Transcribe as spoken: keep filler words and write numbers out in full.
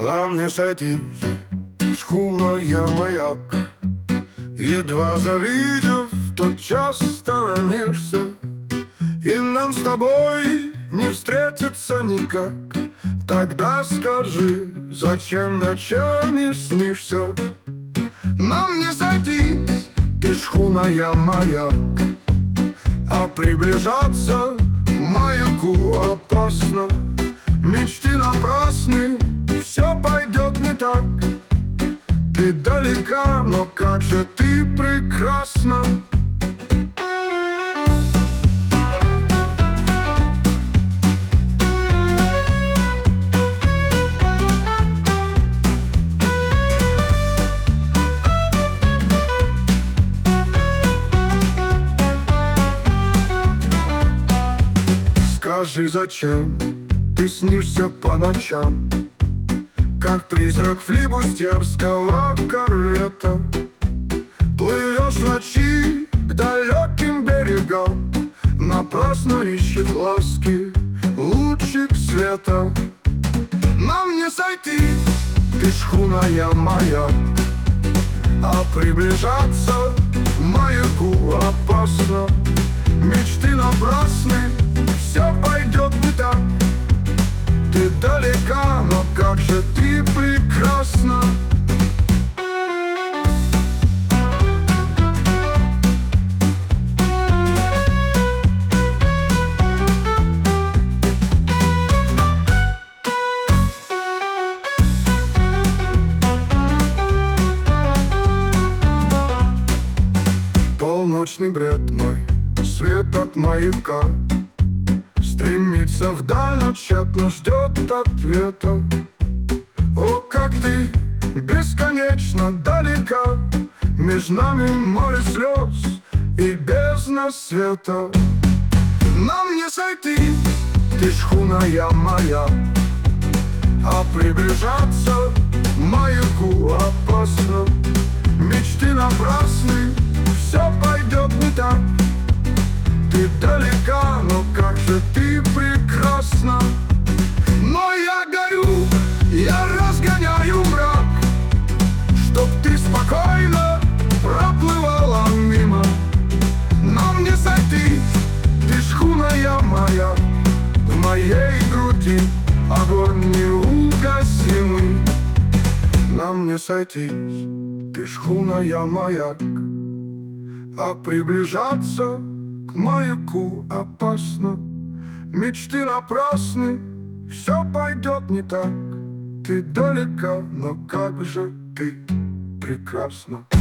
А мне сойти шхуна я маяк. Едва завидев, тотчас сторонишься, и нам с тобой не встретиться никак. Тогда скажи, зачем ночами снишься? Нам не сойдись, ты шхуна я маяк, а приближаться к маяку опасно. Мечты напрасны, все пойдет не так. Ты далека, но как же ты прекрасна. Скажи, зачем ты снишься по ночам, как призрак флибустерского корвета? Плывешь в ночи к далеким берегам, напрасно ищет ласки лучик света. Нам не сойти, ты шхуна я маяк, а приближаться к маяку опасно. Мечты напрасны, все пойдет не так. Ты далека, но как же ты прекрасна. Полночный бред мой, свет от маяка, стремится вдаль, но тщетно ждет ответа. О, как ты бесконечно далека, меж нами море слез и бездна света. Нам не сойти, ты шхуна я маяк, а приближаться к маяку опасно. Мечты напрасны, все пойдет не так. Ты далека, но как же ты прекрасна. Но я горю, я разгоняю мрак, чтоб ты спокойно проплывала мимо. Нам не сойти, ты шхуна я моя, в моей груди огонь неугасимый. Нам не сойти, ты шхуна я маяк, а приближаться к маяку опасно. Мечты напрасны, все пойдет не так. Ты далека, но как же ты прекрасна.